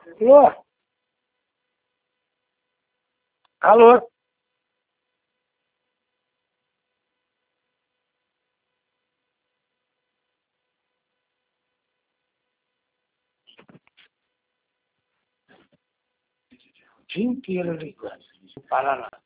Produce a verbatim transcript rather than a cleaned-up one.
Alô? Alô? O dia inteiro ligando, não para nada.